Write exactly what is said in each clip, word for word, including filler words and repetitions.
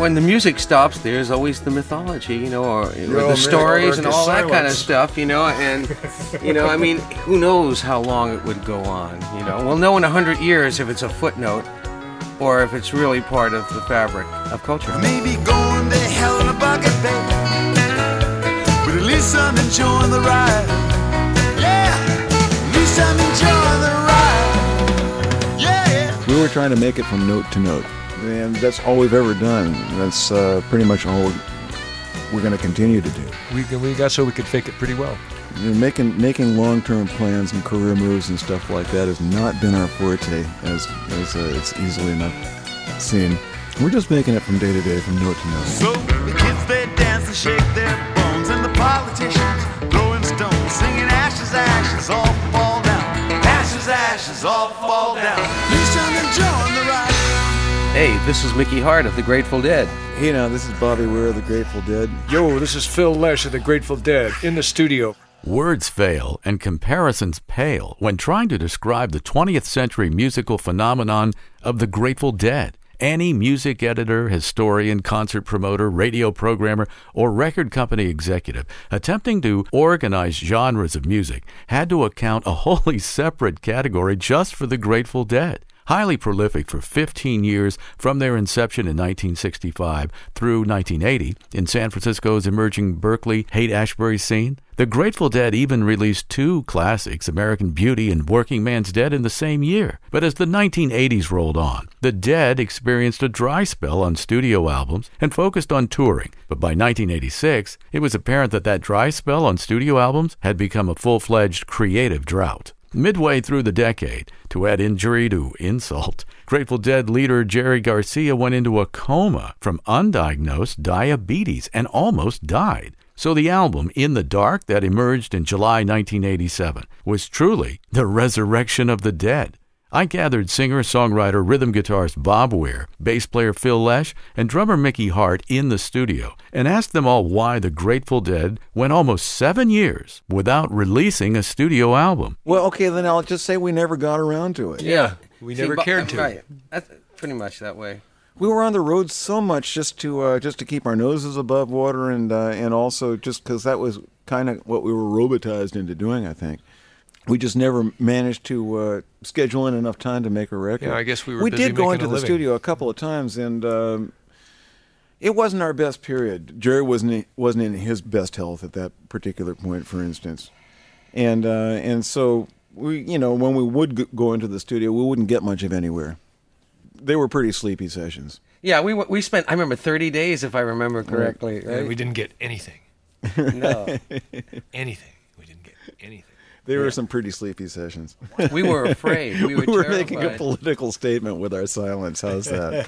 when the music stops, there's always the mythology, you know, or, or the stories and all that kind of stuff, you know, and, you know, I mean, who knows how long it would go on, you know. We'll know in a hundred years if it's a footnote or if it's really part of the fabric of culture. Maybe going to hell in a bucket, baby, but at least I'm enjoying the ride. Yeah, at least I'm enjoying the ride. Yeah. We were trying to make it from note to note. And that's all we've ever done. That's uh, pretty much all we're going to continue to do. We we got so we could fake it pretty well. You know, making making long-term plans and career moves and stuff like that has not been our forte, as as uh, it's easily enough seen. We're just making it from day to day, from note to note. So the kids, they dance and shake their bones, and the politicians throwing stones, singing ashes, ashes, all fall down. Ashes, ashes, all fall down. At least I'm enjoying the ride. Hey, this is Mickey Hart of the Grateful Dead. Hey now, this is Bobby Weir of the Grateful Dead. Yo, this is Phil Lesh of the Grateful Dead in the studio. Words fail and comparisons pale when trying to describe the twentieth century musical phenomenon of the Grateful Dead. Any music editor, historian, concert promoter, radio programmer, or record company executive attempting to organize genres of music had to account a wholly separate category just for the Grateful Dead. Highly prolific for fifteen years from their inception in nineteen sixty-five through nineteen eighty in San Francisco's emerging Berkeley Haight-Ashbury scene, the Grateful Dead even released two classics, American Beauty and Working Man's Dead, in the same year. But as the nineteen eighties rolled on, the Dead experienced a dry spell on studio albums and focused on touring. But by nineteen eighty-six, it was apparent that that dry spell on studio albums had become a full-fledged creative drought. Midway through the decade, to add injury to insult, Grateful Dead leader Jerry Garcia went into a coma from undiagnosed diabetes and almost died. So the album, In the Dark, that emerged in July nineteen eighty-seven, was truly the resurrection of the Dead. I gathered singer-songwriter, rhythm guitarist Bob Weir, bass player Phil Lesh, and drummer Mickey Hart in the studio and asked them all why the Grateful Dead went almost seven years without releasing a studio album. Well, okay, then I'll just say we never got around to it. Yeah, we See, never Bo- cared to. Right. That's pretty much that way. We were on the road so much just to uh, just to keep our noses above water, and uh, and also just because that was kind of what we were robotized into doing, I think. We just never managed to uh, schedule in enough time to make a record. Yeah, I guess we were We busy did go making into a the living. studio a couple of times, and um, it wasn't our best period. Jerry wasn't wasn't in his best health at that particular point, for instance, and uh, and so we, you know, when we would g- go into the studio, we wouldn't get much of anywhere. They were pretty sleepy sessions. Yeah, we we spent, I remember, thirty days, if I remember correctly. And Right? we didn't get anything. No. Anything. We didn't get anything. They were some pretty sleepy sessions. We were afraid. We were, We were terrified. making a political statement with our silence. How's that?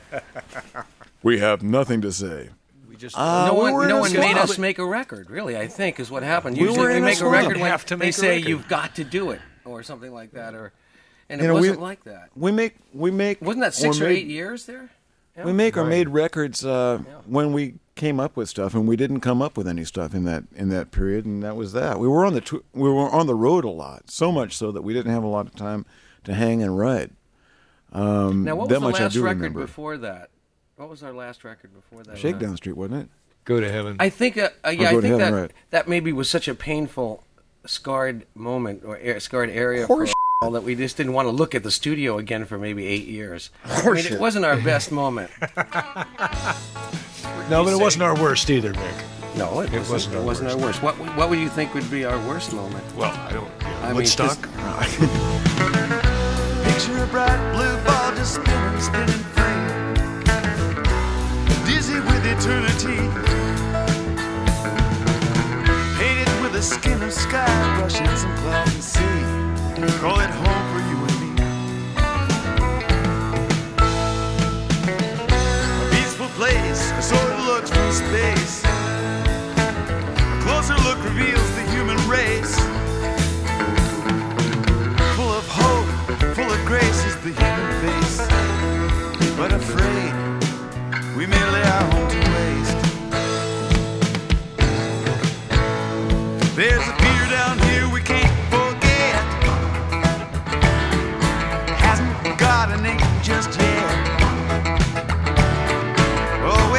We have nothing to say. We just Uh, no we one, were in no a one slump. made us make a record, really, I think, is what happened. We Usually were we in a make a slump. record You when have to they make a say record. you've got to do it, or something like that. or And it You know, we- wasn't like that. We make we make Wasn't that six or made- eight years there? Yeah. We make or Right. made records uh, Yeah. when we came up with stuff, and we didn't come up with any stuff in that in that period, and that was that. We were on the tw- we were on the road a lot, so much so that we didn't have a lot of time to hang and write. Um, Now, what that was the much I last do record remember. before that? What was our last record before that? Shakedown Street, wasn't it? go to heaven. I think, uh, uh, yeah, Go I to think heaven, that right. that maybe was such a painful, scarred moment or a- scarred area Horse for all that we just didn't want to look at the studio again for maybe eight years. I mean, Horseshit. it wasn't our best moment. no, but it wasn't our worst either, Mick. No, it, wasn't, wasn't it our wasn't our worst. What What would you think would be our worst moment? Well, I don't. I mean, Woodstock. just- Picture a bright blue ball just spinning, spinning free, dizzy with eternity, painted with the skin of sky, brushing some clouds and sea. Call it home for you and me. A peaceful place, so it looks from space. A closer look reveals the human race. Full of hope, full of grace is the human face. But afraid, we may lay our home to waste. There's a fear down here we can't forget. Hasn't got a name just yet. Oh,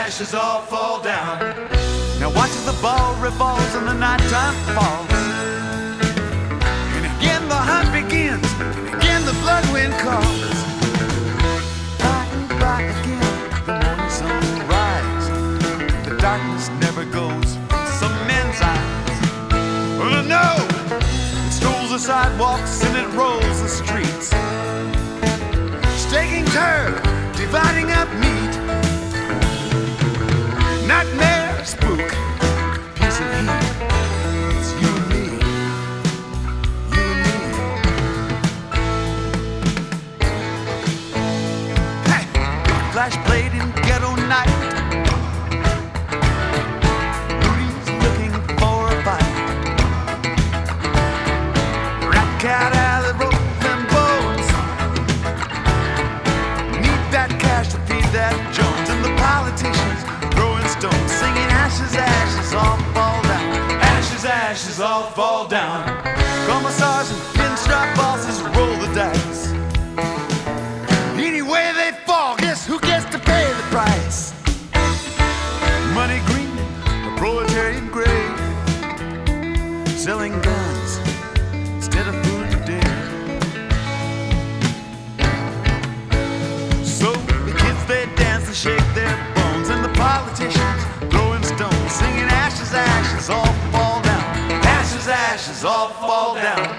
ashes all fall down. Now watch as the ball revolves and the nighttime falls. And again the hunt begins, and again the blood wind calls. Bright and bright again, the morning sun will rise. The darkness never goes from some men's eyes. Well, I know it strolls the sidewalks and it rolls the streets, staking turf, dividing up meat. Nightmare, spook, piece of heat. It's you and me, you and me. Hey, flash blade in ghetto night. Rudy's looking for a fight. Rat cat alley rolling bones. Need that cash to feed that Jones and the politicians. Stones, singing ashes, ashes, all fall down. Ashes, ashes, all fall down. Commissars and pinstripe bosses roll the dice. Anyway they fall, guess who gets to pay the price? Money green, the proletariat gray, selling guns instead of food today. So the kids they dance and shake their bones, and the politicians throwing stones, singing ashes, ashes, all fall down. Ashes, ashes, all fall down.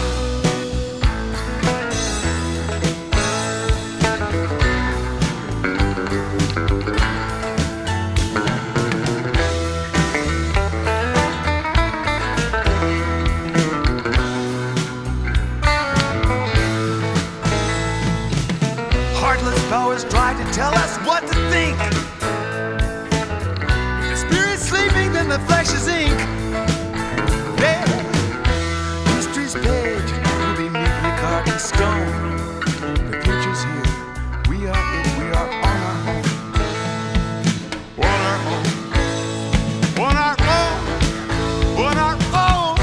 Heartless powers try to tell us what to think. Sleeping, then the flesh is ink. There, history's page will be neatly carved in stone. The future's here. We are it. We are on our own. On our own. On our own. On our own.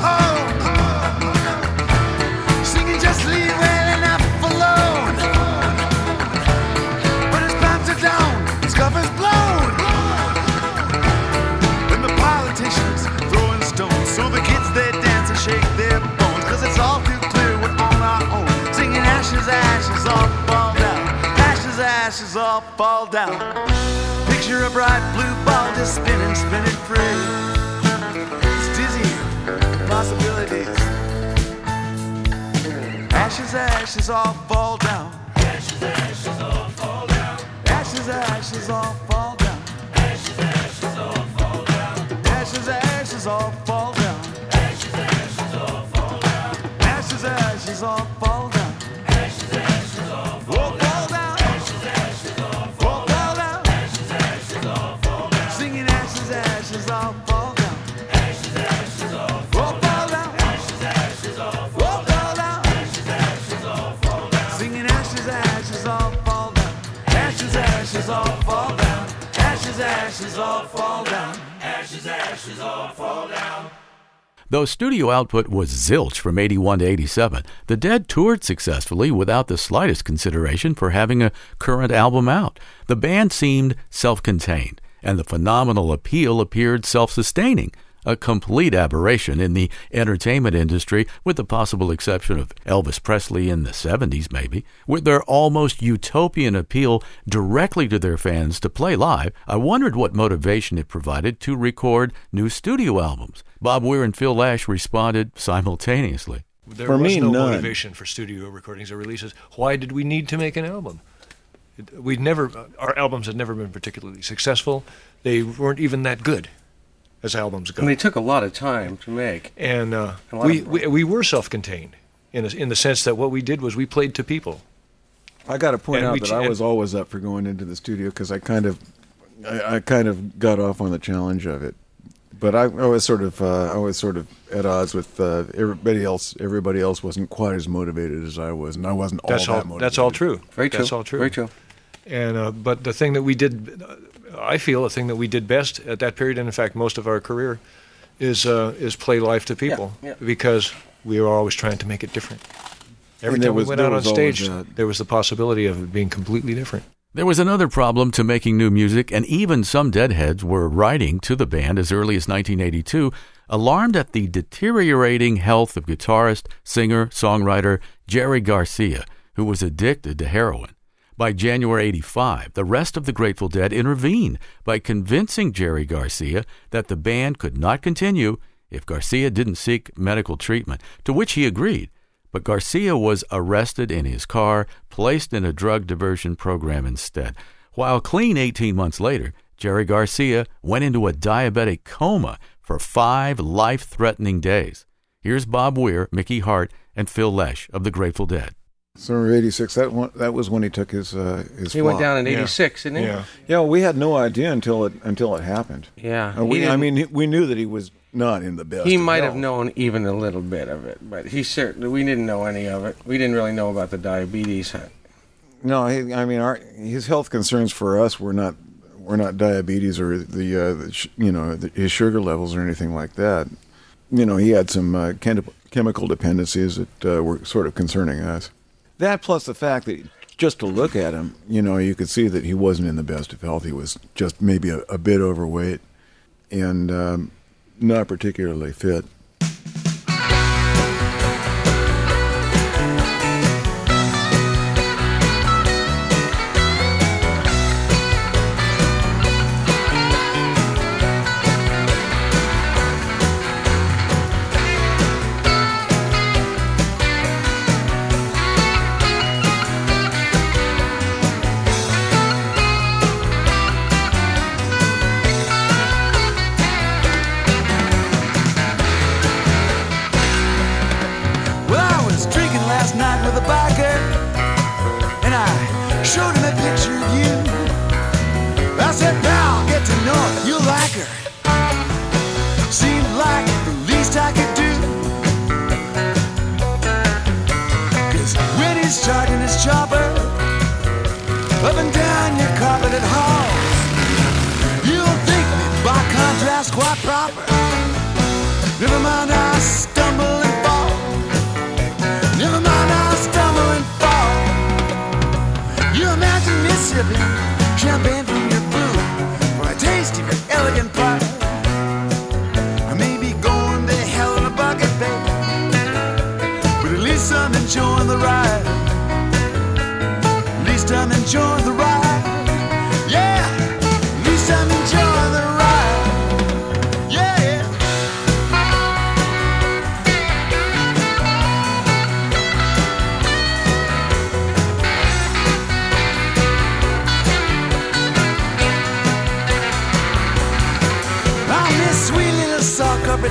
Leave well enough alone. ashes all fall down. Picture a bright blue ball just spinning, spinning free. It's dizzy, possibilities. Ashes, ashes all fall down. Ashes, ashes all fall down. Ashes, ashes all fall down. Ashes, ashes all fall down. Ashes, ashes all fall down. Ashes, ashes all fall down. Ashes, ashes all fall down. Ashes, ashes all fall down. Ashes, ashes all fall down. Ashes, ashes all fall down. Singing ashes, ashes all fall down. Ashes, ashes all fall down. Ashes, ashes all fall down. Ashes, ashes all fall down. Singing ashes, ashes all fall down. Ashes, ashes all fall down. Ashes, ashes all fall down. Ashes, ashes all fall down. Though studio output was zilch from eighty-one to eighty-seven, the Dead toured successfully without the slightest consideration for having a current album out. The band seemed self-contained, and the phenomenal appeal appeared self-sustaining, a complete aberration in the entertainment industry, with the possible exception of Elvis Presley in the seventies maybe. With their almost utopian appeal directly to their fans to play live, I wondered what motivation it provided to record new studio albums. Bob Weir and Phil Lesh responded simultaneously. There For was me, no none. motivation for studio recordings or releases. Why did we need to make an album? It, we'd never, our albums had never been particularly successful. They weren't even that good as albums go. And they took a lot of time to make. And uh, A lot we, of- we we were self-contained in a, in the sense that what we did was we played to people. I got to point And out we that ch- I was always up for going into the studio because I kind of, I, I kind of got off on the challenge of it. But I, I was sort of, uh, I was sort of at odds with uh, everybody else. Everybody else wasn't quite as motivated as I was, and I wasn't all That's that all. motivated. That's all true. Very true. That's all true. Very true. And uh, but the thing that we did, uh, I feel, the thing that we did best at that period, and in fact most of our career, is uh, is play live to people, Yeah, yeah. because we were always trying to make it different. Every And there time was- we went there out on was always stage, that. there was the possibility of it being completely different. There was another problem to making new music, and even some Deadheads were writing to the band as early as nineteen eighty-two, alarmed at the deteriorating health of guitarist, singer, songwriter Jerry Garcia, who was addicted to heroin. By January eighty-five, the rest of the Grateful Dead intervened by convincing Jerry Garcia that the band could not continue if Garcia didn't seek medical treatment, to which he agreed. But Garcia was arrested in his car, placed in a drug diversion program instead. While clean eighteen months later, Jerry Garcia went into a diabetic coma for five life-threatening days. Here's Bob Weir, Mickey Hart, and Phil Lesh of the Grateful Dead. Summer of eighty-six. That one, that was when he took his uh, his. He went flop. down in Yeah. eighty-six, didn't he? Yeah. Yeah, we had no idea until it until it happened. Yeah. Uh, we, He I didn't- mean, he- we knew that he was not in the best. He of might have health. known even a little bit of it, but he certainly, we didn't know any of it. We didn't really know about the diabetes. No, he, I mean, our his health concerns for us were not were not diabetes or the, uh, the sh- you know the, his sugar levels or anything like that. You know, he had some uh, chem- chemical dependencies that uh, were sort of concerning us. That plus the fact that just to look at him, you know, you could see that he wasn't in the best of health. He was just maybe a, a bit overweight and um, not particularly fit. Well, I was drinking last night with a biker, and I showed him a picture of you. I said, pal, get to know her, you'll like her. Seemed like the least I could do. Cause when he's charging his chopper up and down your carpeted halls, you'll think me by contrast quite proper. Never mind, I stumble and fall. Never mind, I stumble and fall. You imagine me sipping champagne from your booth for a taste of your elegant pie. I may be going to hell in a bucket, babe, but at least I'm enjoying the ride. At least I'm enjoying the ride.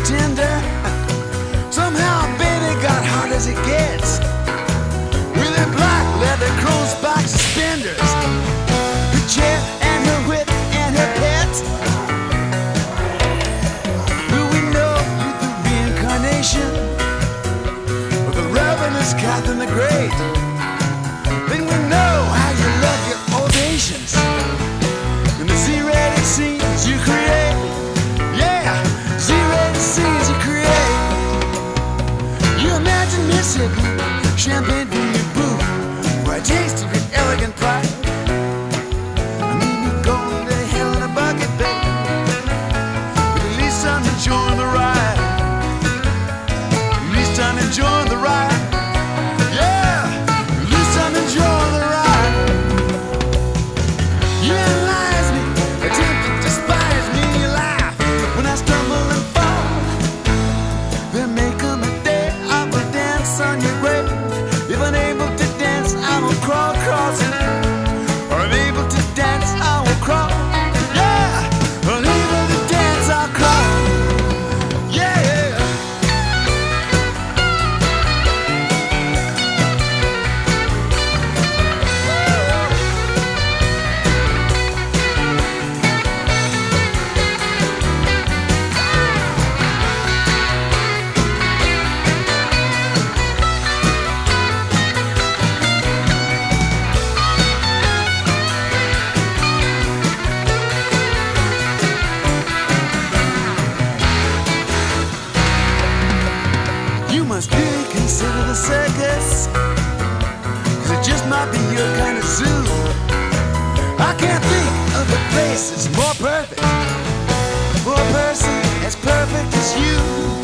tender. Somehow baby got hard as it gets. With her black leather crow's back suspenders, her chair and her whip and her pet. Do we know you through reincarnation, or the ravenous Catherine the Great? Then we know how you love your ovations and the Z-rated scenes you create. Yeah, Z-rated scenes you create. You imagine me sipping champagne from your booth, where I tasted your elegant pride. I may be going to hell in a bucket, babe, but at least I'm enjoying the ride. At least I'm enjoying the ride. Yeah, at least I'm enjoying the ride. You analyze me, attempt to despise me, you laugh when I stumble and fall. There may come a day I will dance on your grave. If unable to dance, I will crawl across it. Or unable to dance, I will crawl. Yeah, unable to dance, I'll crawl. Yeah. You must really consider the circus, 'cause it just might be your kind of zoo. I can't think of a place that's more perfect for a person as perfect as you.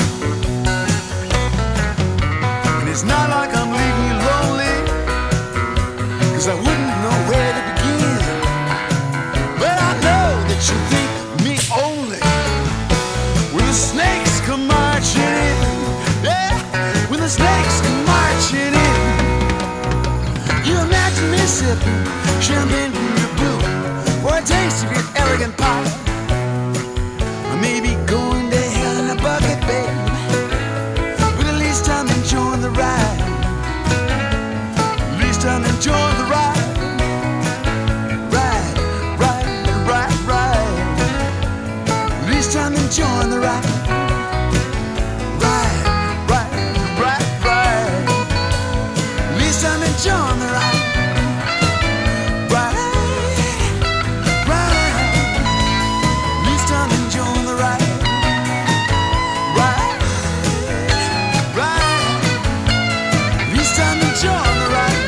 And it's not like I'm leaving you lonely, 'cause I wouldn't know where to begin. But I know that you think of me only when the snakes come marching in. Yeah, when the snakes come marching in. You imagine me sipping champagne from your blue, for a taste of your elegant pie. I may be going to hell in a bucket, babe, but at least I'm enjoying the ride. At least I'm enjoying the ride. Ride, ride, ride, ride. At least I'm enjoying the ride. Ride, ride, ride, ride. At least I'm enjoying the ride. Ride, ride. At least I'm enjoying the ride. Ride, ride. At least I'm enjoying the ride.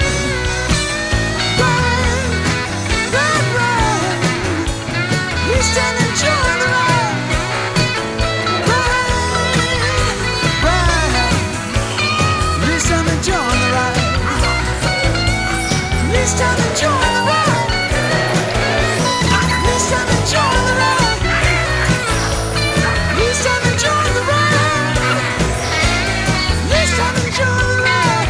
Ride, ride, ride. At least I'm enjoying the ride. Ride, ride. At least I'm enjoying the ride. At least I'm enjoying the ride. At least I'm enjoying the ride. At least I'm enjoying the ride. At least I'm enjoying the ride.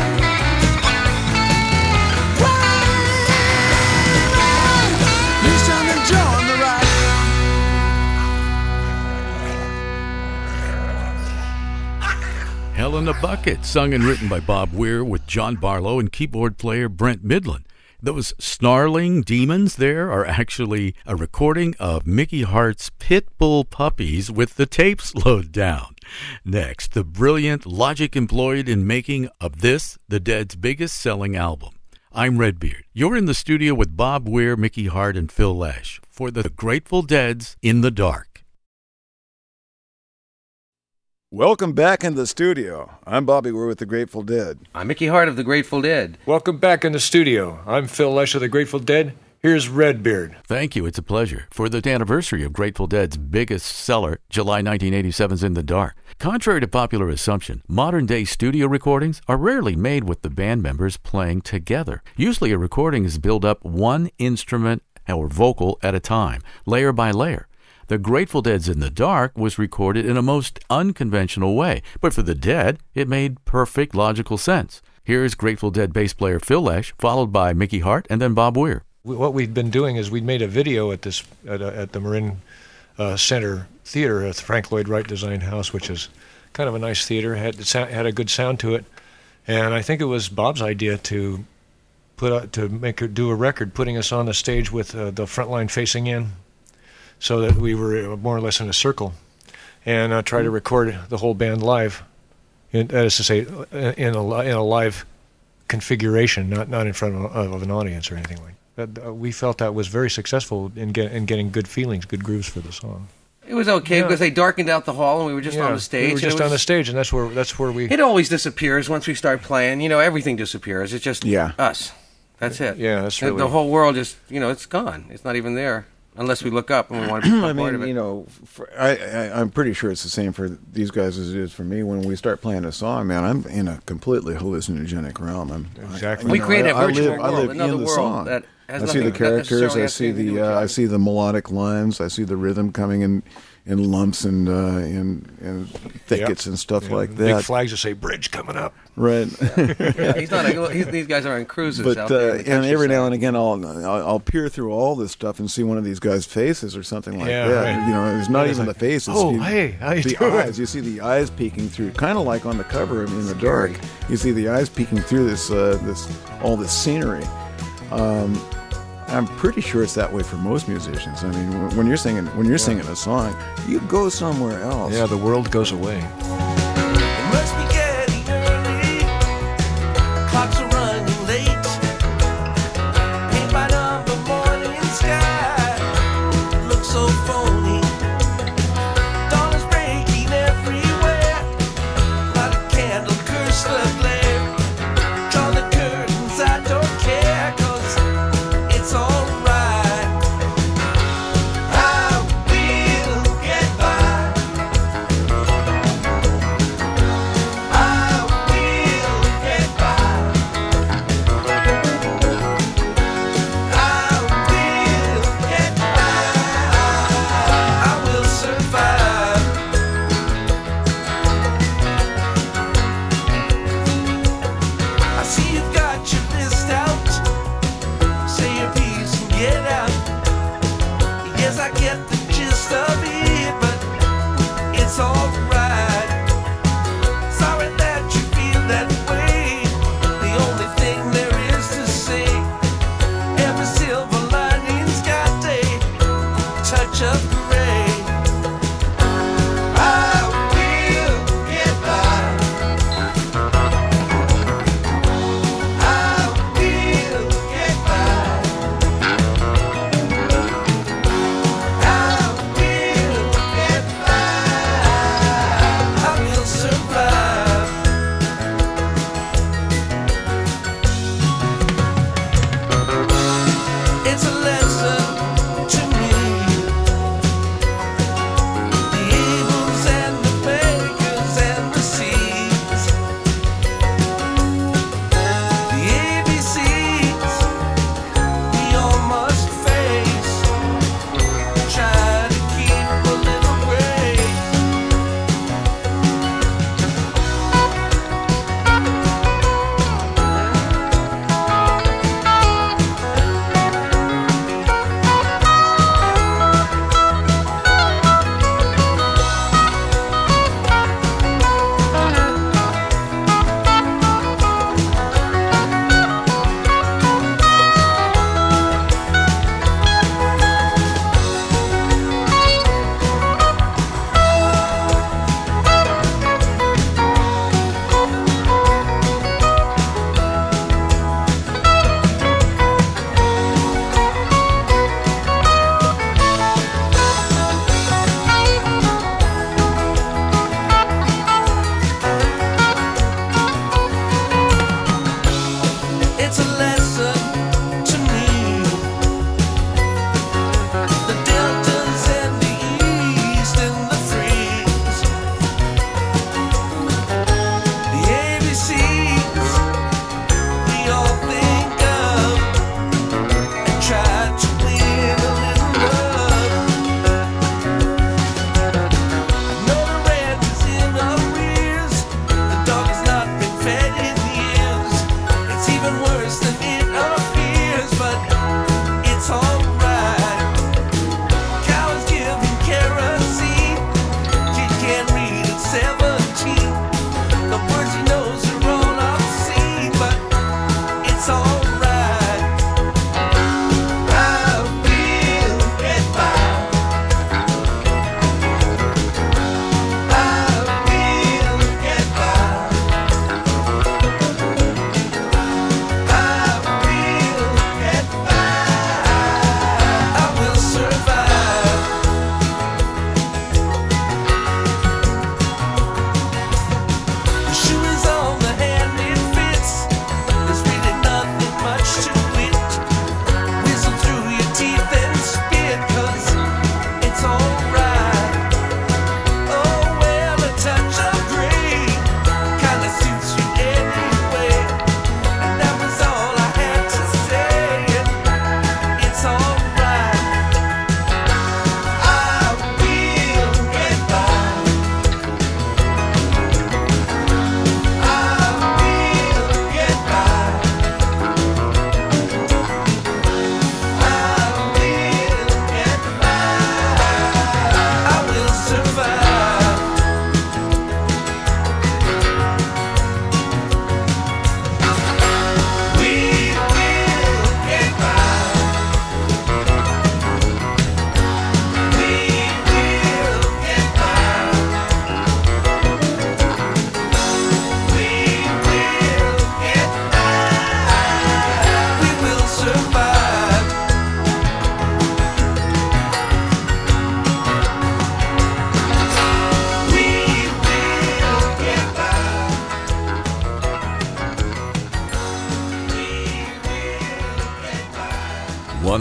Ride, at least I'm enjoying the ride. Hell in a Bucket, sung and written by Bob Weir with John Barlow and keyboard player Brent Midland. Those snarling demons there are actually a recording of Mickey Hart's Pit Bull Puppies with the tape slowed down. Next, the brilliant logic employed in making of this, the Dead's biggest selling album. I'm Redbeard. You're in the studio with Bob Weir, Mickey Hart, and Phil Lesh for the Grateful Dead's In the Dark. Welcome back in the studio. I'm Bobby Weir with the Grateful Dead. I'm Mickey Hart of the Grateful Dead. Welcome back in the studio. I'm Phil Lesh of the Grateful Dead. Here's Redbeard. Thank you. It's a pleasure. For the anniversary of Grateful Dead's biggest seller, July nineteen eighty-seven's In the Dark. Contrary to popular assumption, modern-day studio recordings are rarely made with the band members playing together. Usually a recording is built up one instrument or vocal at a time, layer by layer. The Grateful Dead's In the Dark was recorded in a most unconventional way, but for the Dead, it made perfect logical sense. Here's Grateful Dead bass player Phil Lesh, followed by Mickey Hart, and then Bob Weir. What we'd been doing is we'd made a video at this at, uh, at the Marin uh, Center theater, a Frank Lloyd Wright designed house, which is kind of a nice theater, had had a good sound to it, and I think it was Bob's idea to put a, to make her do a record, putting us on the stage with uh, the front line facing in, so that we were more or less in a circle, and uh, try to record the whole band live. That is to say, in a in a live configuration, not not in front of, of an audience or anything like that. Uh, we felt that was very successful in get, in getting good feelings, good grooves for the song. It was okay Yeah. because they darkened out the hall and we were just Yeah, on the stage. We were and just it on the was- stage, and that's where that's where we. It always disappears once we start playing. You know, everything disappears. It's just Yeah. us. That's it. Yeah, that's The- really. The whole world just, you know, it's gone. It's not even there unless we look up and we want to become I part of mean, it. you know, for, I, I I'm pretty sure it's the same for these guys as it is for me. When we start playing a song, man, I'm in a completely hallucinogenic realm. I'm Exactly. I, We you know, create a I- I virtual live, I world, live another in the world song. that has I see the nothing- not characters. necessarily I has see anything to do the with uh, each I other. see the melodic lines. I see the rhythm coming in in lumps and uh, in in thickets Yep. and stuff Yeah, like Big that. flags that say "bridge coming up." Right. Yeah, he's not. A, he's, these guys are on cruises But out there. uh, in the and every now countryside. and again, I'll, I'll I'll peer through all this stuff and see one of these guys' faces or something like Yeah, that. right. You know, it's not Yeah, even it's the like, face. It's "Oh, the, hey, how you the doing?" eyes. You see the eyes peeking through, kind of like on the cover in the dark. You see the eyes peeking through this uh, this all this scenery. Um, I'm pretty sure it's that way for most musicians. I mean, when- when you're singing when you're singing a song, you go somewhere else. Yeah, the world goes away. It must be getting early. Clocks are running late. Paint by number morning sky looks so phony. Dawn is breaking everywhere. Light a candle, curse the glare. Draw the curtains, I don't care, 'cause it's alright. I will get by. I will get by. I will get by. I will survive. I see you've got your list out. Say your piece and get out. Yes, I get the gist of it, but it's alright. Sorry that you feel that way. The only thing there is to say, every silver lining's got a touch of gray. I will get by. I will get by. I will get by. I will survive. It's a lesson to me.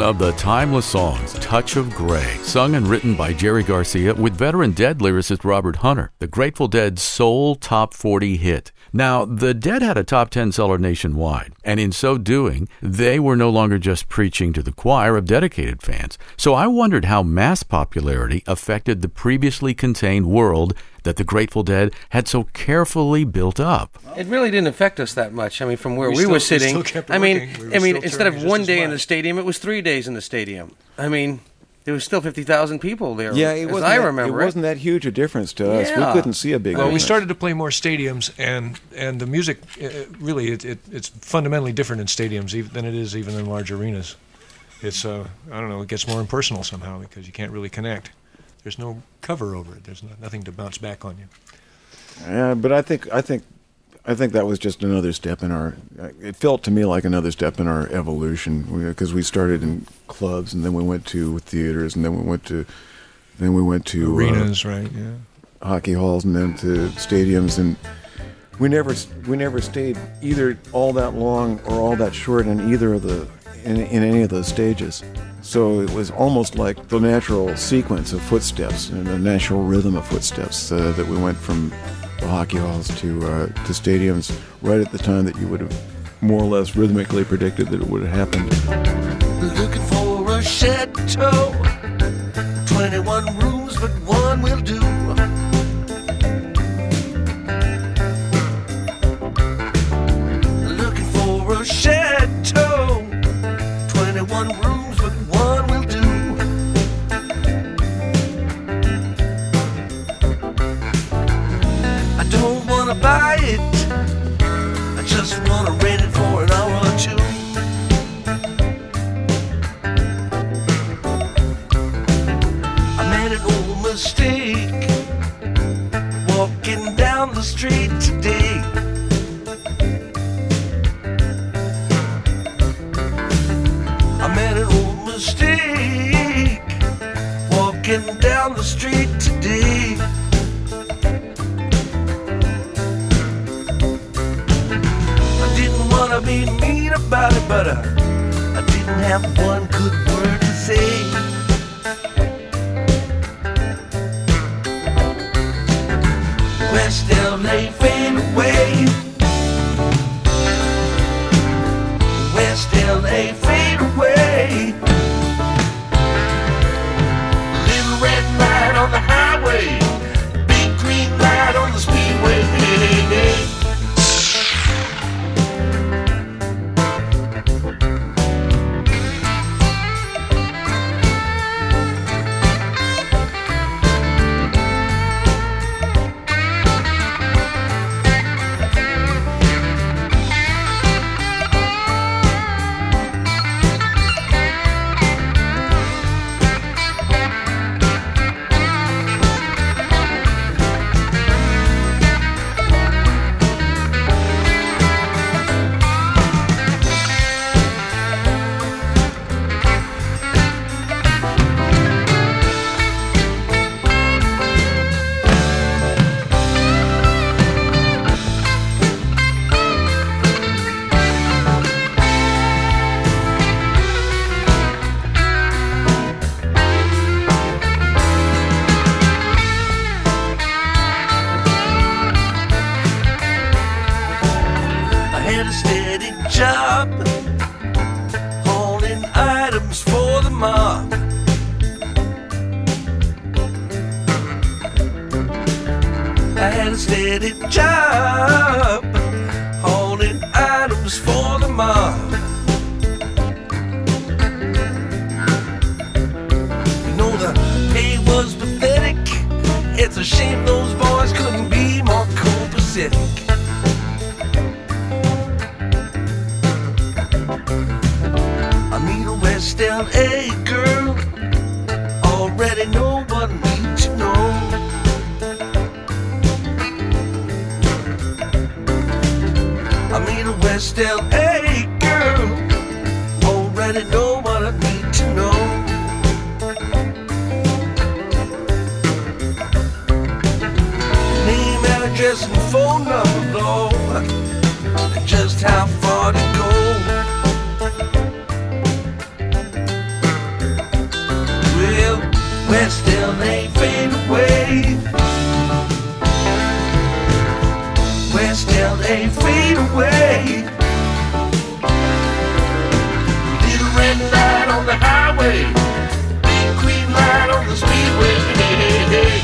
one of the timeless songs, Touch of Grey, sung and written by Jerry Garcia with veteran Dead lyricist Robert Hunter, the Grateful Dead's sole top forty hit. Now, the Dead had a top ten seller nationwide, and in so doing, they were no longer just preaching to the choir of dedicated fans. So I wondered how mass popularity affected the previously contained world that the Grateful Dead had so carefully built up. It really didn't affect us that much. I mean, from where We we, still- were we sitting, still kept I mean, working. We were I mean, still instead of touring just one as day in the much. stadium, it was three days in the stadium. I mean, there was still fifty thousand people there. Yeah, it as wasn't I that, remember it wasn't that huge a difference to us. Yeah. We couldn't see a big Well, we difference. started to play more stadiums, and and the music uh, really it, it, it's fundamentally different in stadiums even, than it is even in large arenas. It's uh, I don't know, it gets more impersonal somehow because you can't really connect. There's no cover over it. There's no, nothing to bounce back on you. Yeah, but I think I think I think that was just another step in our. It felt to me like another step in our evolution because we started in clubs and then we went to theaters and then we went to then we went to Arenas, right? Yeah. uh, hockey halls and then to stadiums and we never we never stayed either all that long or all that short in either of the in, in any of those stages. So it was almost like the natural sequence of footsteps and the natural rhythm of footsteps uh, that we went from the hockey halls to uh, to stadiums right at the time that you would have more or less rhythmically predicted that it would have happened. Looking for a chateau, twenty-one rooms, but one will do. Looking for a chateau, twenty-one rooms, but one will do. I don't wanna buy it, I just wanna rent it for an hour or two. I made an old mistake walking down the street today. I made an old mistake walking down the street today. I didn't wanna be mean about it, but uh, I didn't have one good word to say. West L A fade away. West L A fade away. Little red light on the highway, big green light on the speedway. I had a steady job, hauling items for the mob. I had a steady job, hauling items for the mob. You know the pay was pathetic. It's a shame those boys couldn't be more copacetic. I meet a West L A girl, already know what I need to know. I meet a West L A girl, already know what I need to know. Name, address, and phone number, Lord, and just how far to go. they fade away. Little red light on the highway, big green light on the speedway. Hey, hey, hey.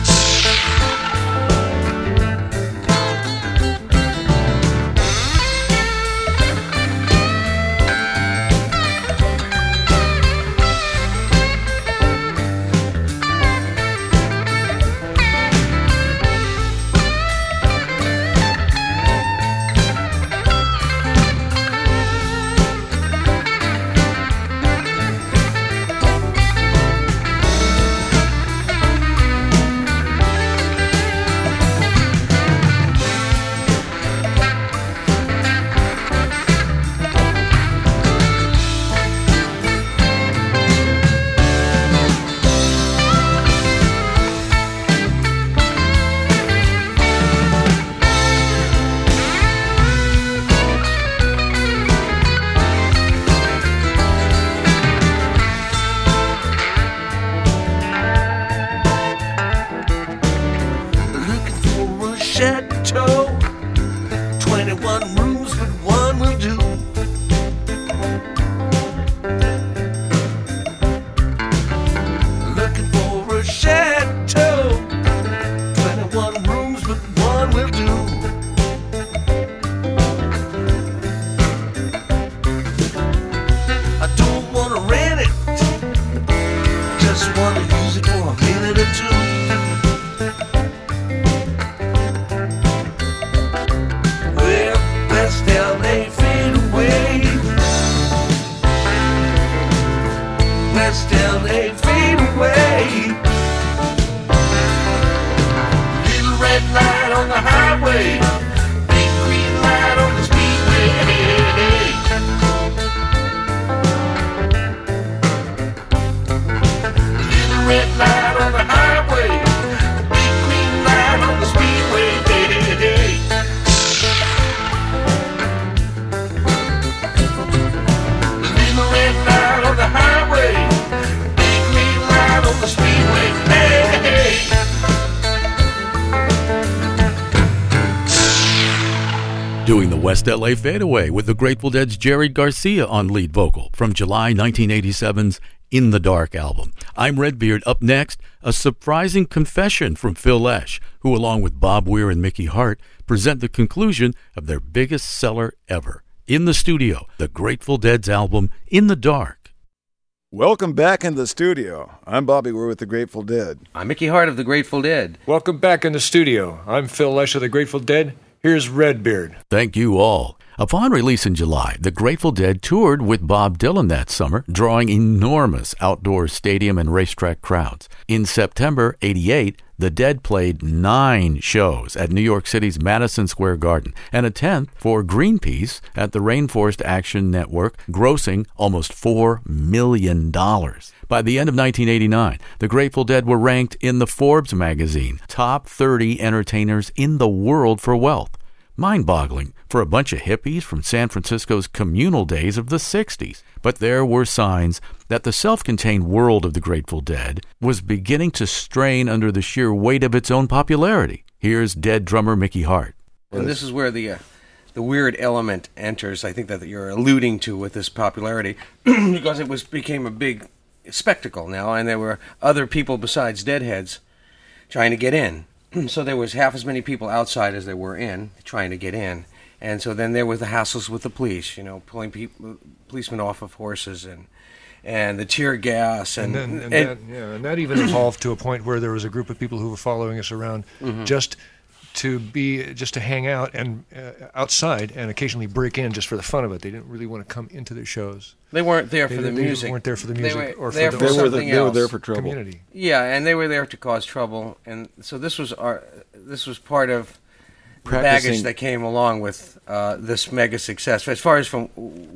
Doing the West L A Fadeaway with the Grateful Dead's Jerry Garcia on lead vocal from July nineteen eighty-seven's In the Dark album. I'm Redbeard. Up next, a surprising confession from Phil Lesh, who along with Bob Weir and Mickey Hart present the conclusion of their biggest seller ever. In the studio, the Grateful Dead's album In the Dark. Welcome back in the studio. I'm Bobby Weir with the Grateful Dead. I'm Mickey Hart of the Grateful Dead. Welcome back in the studio. I'm Phil Lesh of the Grateful Dead. Here's Redbeard. Thank you all. Upon release in July, the Grateful Dead toured with Bob Dylan that summer, drawing enormous outdoor stadium and racetrack crowds. In September eighty-eight, the Dead played nine shows at New York City's Madison Square Garden and a tenth for Greenpeace at the Rainforest Action Network, grossing almost four million dollars. By the end of nineteen eighty-nine, the Grateful Dead were ranked in the Forbes magazine top thirty entertainers in the world for wealth. Mind-boggling for a bunch of hippies from San Francisco's communal days of the sixties. But there were signs that the self-contained world of the Grateful Dead was beginning to strain under the sheer weight of its own popularity. Here's Dead drummer Mickey Hart. And this is where the uh, the weird element enters, I think, that you're alluding to with this popularity, because it was became a big spectacle now, and there were other people besides Deadheads trying to get in. So there was half as many people outside as there were in, trying to get in. And so then there were the hassles with the police, you know, pulling people, policemen off of horses and and the tear gas. And, and, then, and, and that, yeah, and that even evolved to a point where there was a group of people who were following us around mm-hmm. just to be, just to hang out and uh, outside and occasionally break in just for the fun of it. They didn't really want to come into the shows. They weren't there for they, the they music. They weren't there for the music they were or for there the for they, were the, something they were else. there for trouble. Community. Yeah, and they were there to cause trouble. And so this was our, this was part of the baggage that came along with uh, this mega success. As far as from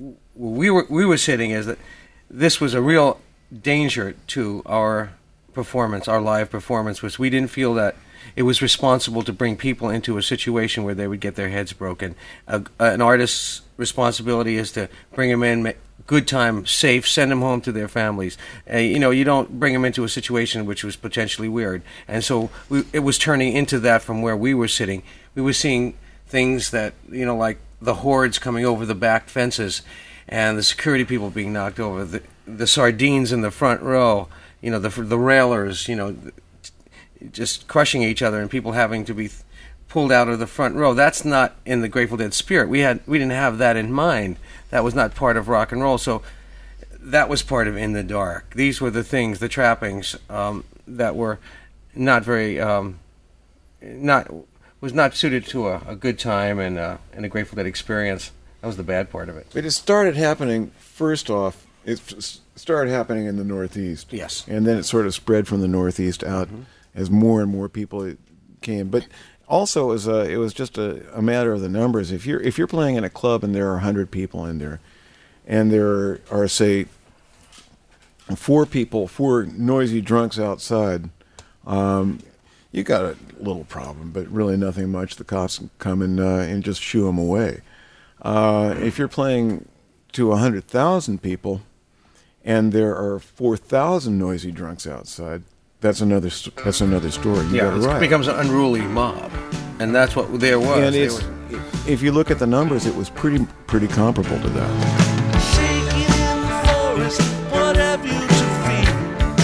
we were we were sitting, is that this was a real danger to our performance, our live performance, which we didn't feel that it was responsible to bring people into a situation where they would get their heads broken. Uh, an artist's responsibility is to bring them in, good time, safe, send them home to their families. Uh, you know, you don't bring them into a situation which was potentially weird. And so we, it was turning into that from where we were sitting. We were seeing things that, you know, like the hordes coming over the back fences and the security people being knocked over, the, the sardines in the front row, you know, the the railers, you know, just crushing each other and people having to be pulled out of the front row. That's not in the Grateful Dead spirit. We had we didn't have that in mind. That was not part of rock and roll. So that was part of In the Dark. These were the things, the trappings um, that were not very, um, not was not suited to a, a good time and uh, and a Grateful Dead experience. That was the bad part of it. But it started happening, first off, it started happening in the Northeast. Yes. And then it sort of spread from the Northeast out mm-hmm. as more and more people came. But also, it was, a, it was just a, a matter of the numbers. If you're, if you're playing in a club and there are one hundred people in there, and there are, say, four people, four noisy drunks outside, um, you got a little problem, but really nothing much. The cops come and, uh, and just shoo them away. Uh, if you're playing to one hundred thousand people and there are four thousand noisy drunks outside, that's another that's another story. You yeah, got it right. It becomes an unruly mob, and that's what there was. And it's, were... if you look at the numbers, it was pretty pretty comparable to that. Shaking in the forest, what have you to feel?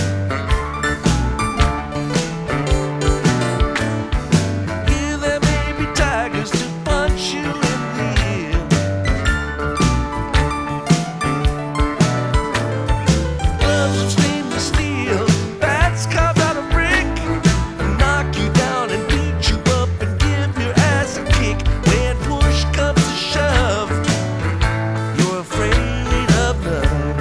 Here there may be tigers to punch you in the ear. Gloves of stainless steel, bats carved out of brick, and knock you down and beat you up and give your ass a kick. When push comes to shove, you're afraid of love.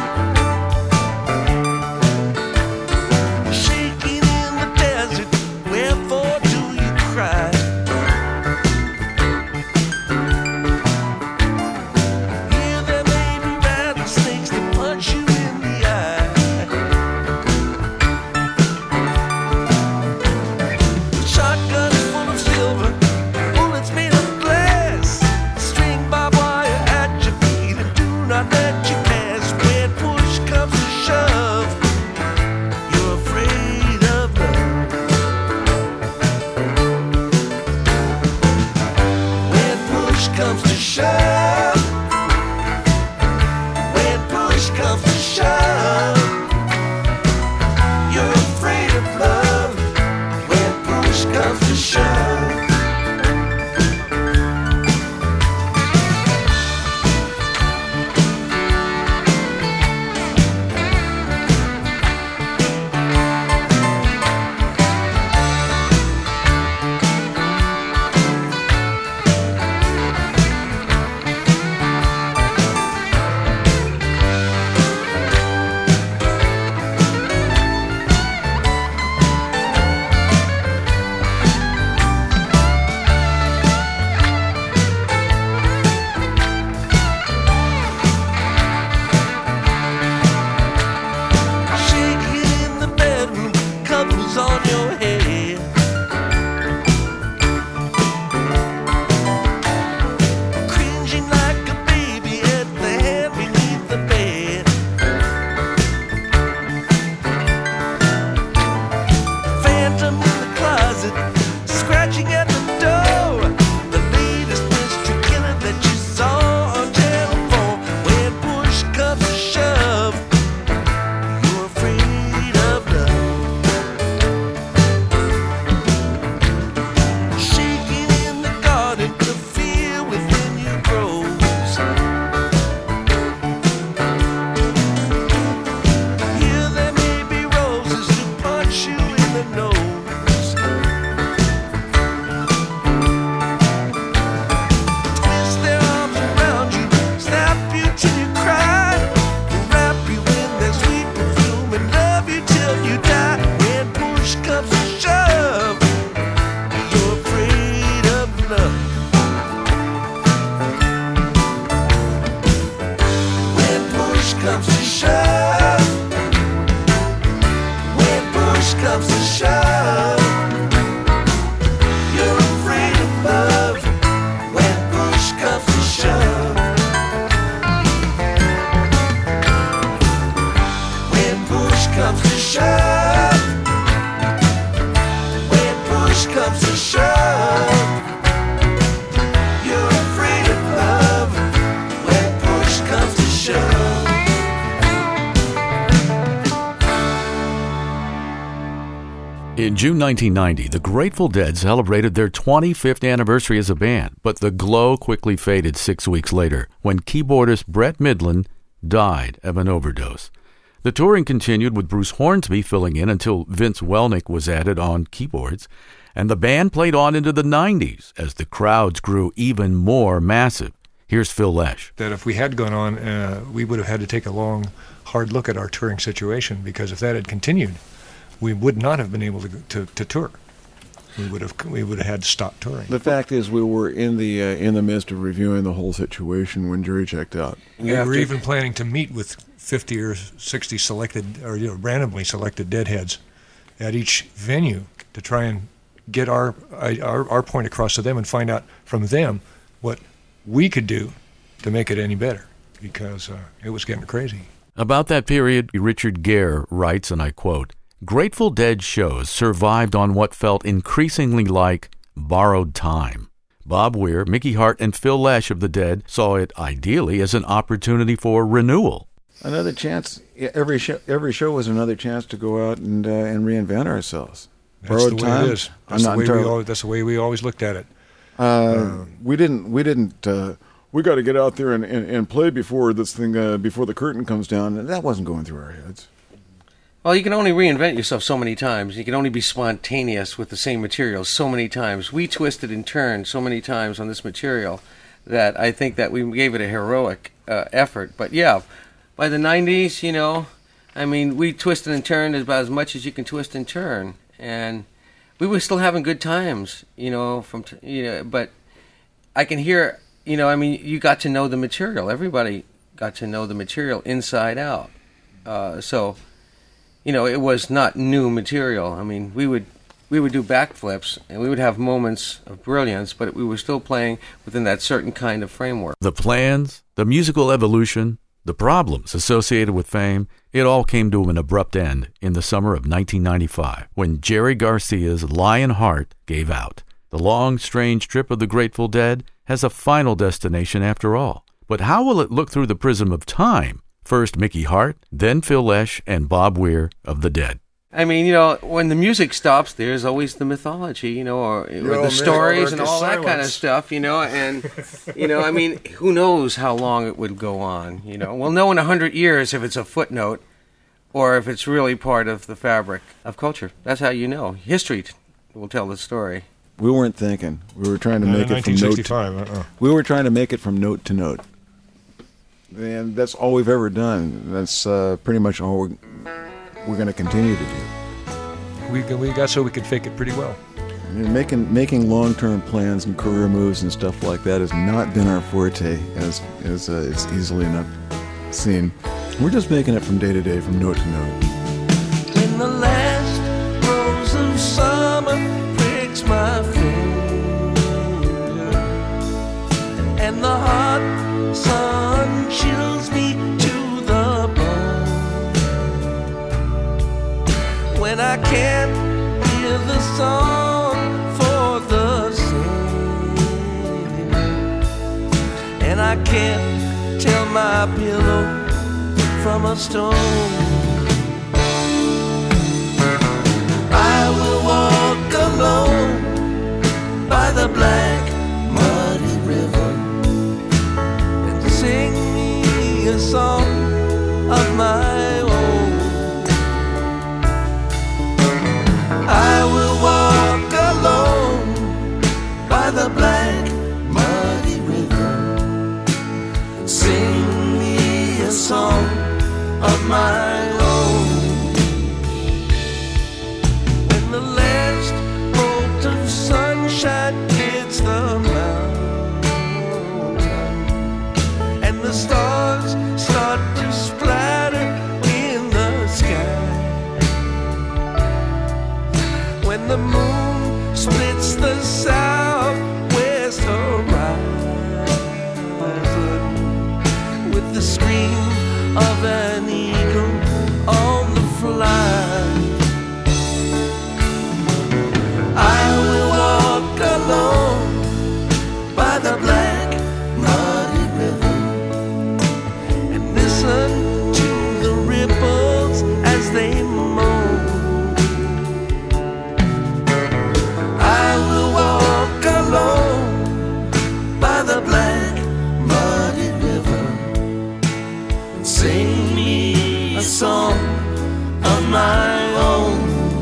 Shaking in the desert, wherefore do you cry? Here there may be rattlesnakes to punch you in the eye. Shotguns full of silver, bullets made of glass, string barbed wire at your feet, and do not let you pass. When push comes to shove, you're afraid of love. When push comes to shove, when push comes to shove, you're afraid of love. When push comes to shove. Shaking in the bedroom, covers on your head. Cringing like a baby at the head beneath the bed. Phantom in the closet, scratching at the door. The latest mystery killer that you saw on Channel four. When push comes to shove, you're afraid of love. Shaking in the garden, the fear within you grows. Here there may be roses to punch you in the nose. Twist their arms around you, snap you till you cry, wrap you in their sweet perfume and love you till you die. When push comes to shove, you're afraid of love. When push comes to shove, when push comes to shove, you're afraid of love. When push comes to shove, when push comes to shove, when push comes to shove, In June nineteen ninety, the Grateful Dead celebrated their twenty-fifth anniversary as a band, but the glow quickly faded six weeks later when keyboardist Brett Midland died of an overdose. The touring continued with Bruce Hornsby filling in until Vince Welnick was added on keyboards, and the band played on into the nineties as the crowds grew even more massive. Here's Phil Lesh. That if we had gone on, uh, we would have had to take a long, hard look at our touring situation, because if that had continued, we would not have been able to, to, to tour. We would have we would have had to stop touring. The fact is, we were in the uh, in the midst of reviewing the whole situation when Jerry checked out. We were even planning to meet with fifty or sixty selected, or you know, randomly selected Deadheads at each venue to try and get our, our our point across to them and find out from them what we could do to make it any better, because uh, it was getting crazy. About that period, Richard Gere writes, and I quote, "Grateful Dead shows survived on what felt increasingly like borrowed time. Bob Weir, Mickey Hart, and Phil Lesh of the Dead saw it ideally as an opportunity for renewal." Another chance. Every show, every show was another chance to go out and uh, and reinvent ourselves. That's borrowed the way time. it is. That's the way, we always, that's the way we always looked at it. Uh, um, we didn't. We didn't. Uh, we got to get out there and, and, and play before this thing. Uh, before the curtain comes down. And that wasn't going through our heads. Well, you can only reinvent yourself so many times. You can only be spontaneous with the same material so many times. We twisted and turned so many times on this material that I think that we gave it a heroic uh, effort. But yeah, by the nineties, you know, I mean, we twisted and turned about as much as you can twist and turn, and we were still having good times, you know. From t- you know, but I can hear, you know, I mean, you got to know the material. Everybody got to know the material inside out. Uh, so. You know, it was not new material. I mean, we would we would do backflips, and we would have moments of brilliance, but we were still playing within that certain kind of framework. The plans, the musical evolution, the problems associated with fame, it all came to an abrupt end in the summer of nineteen ninety-five, when Jerry Garcia's Lion Heart gave out. The long, strange trip of the Grateful Dead has a final destination after all. But how will it look through the prism of time? First Mickey Hart, then Phil Lesh and Bob Weir of the Dead. I mean, you know, when the music stops, there's always the mythology, you know, or, or the stories and all that kind of stuff, you know, and, you know, I mean, who knows how long it would go on, you know. We'll know in a hundred years if it's a footnote or if it's really part of the fabric of culture. That's how you know. History will tell the story. We weren't thinking. We were trying to make it from note to, uh-uh. We were trying to make it from note to note. And that's all we've ever done. That's uh, pretty much all we're, we're going to continue to do. We we got so we could fake it pretty well. And making making long-term plans and career moves and stuff like that has not been our forte, as as uh, it's easily enough seen. We're just making it from day to day, from note to note. When the last rose of summer breaks my finger, and the hot sun chills me to the bone, when I can't hear the song for the singing, and I can't tell my pillow from a stone, I will walk alone by the black muddy river and sing me a song of my own. I will walk alone by the black muddy river and sing me a song of my on my own.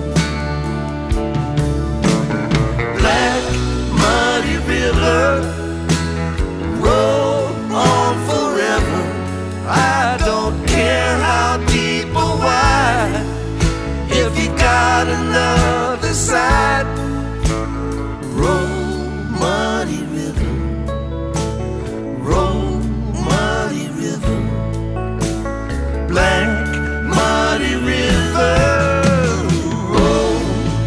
Black muddy river, roll on forever. I don't care how deep or wide, if you got another side. Roll, muddy river, roll, muddy river, black muddy river, roll.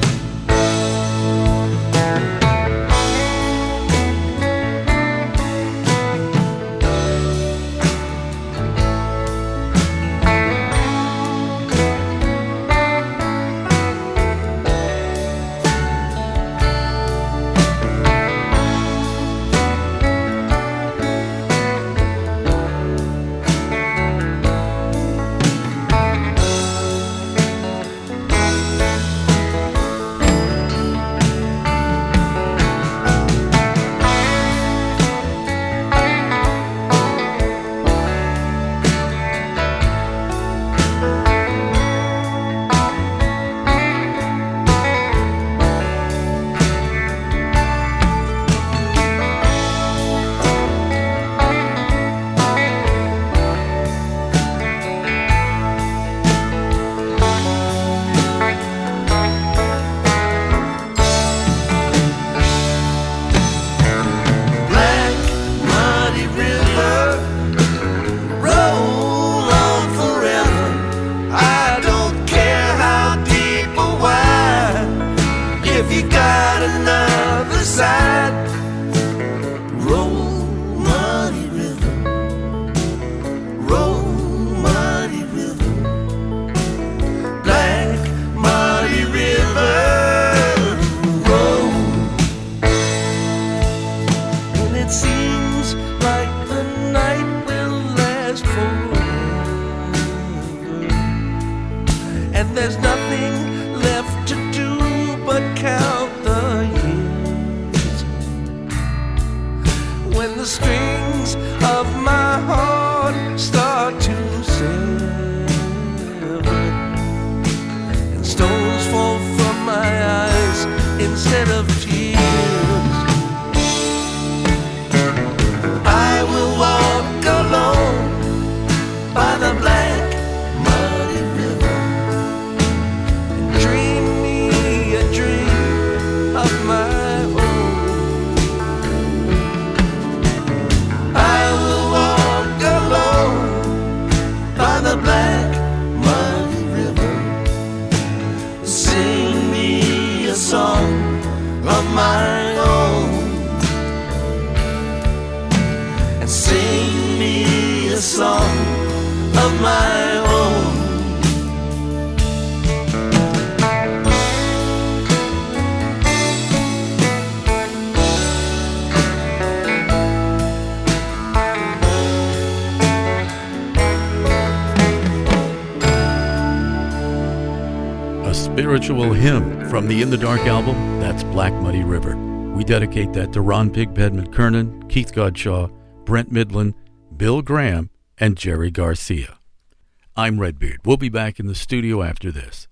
Spiritual hymn from the In the Dark album, that's Black Muddy River. We dedicate that to Ron Pigpen McKernan, Keith Godshaw, Brent Midland, Bill Graham, and Jerry Garcia. I'm Redbeard. We'll be back in the studio after this.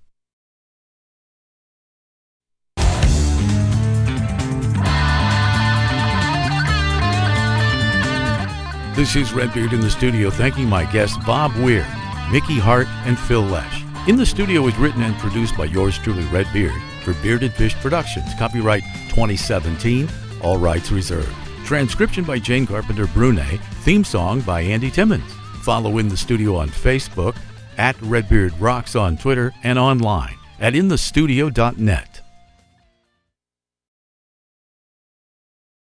This is Redbeard in the studio, thanking my guests Bob Weir, Mickey Hart, and Phil Lesh. In the Studio is written and produced by yours truly, Redbeard, for Bearded Fish Productions. Copyright twenty seventeen, all rights reserved. Transcription by Jane Carpenter Brunet. Theme song by Andy Timmons. Follow In the Studio on Facebook, at Redbeard Rocks on Twitter, and online at in the studio dot net.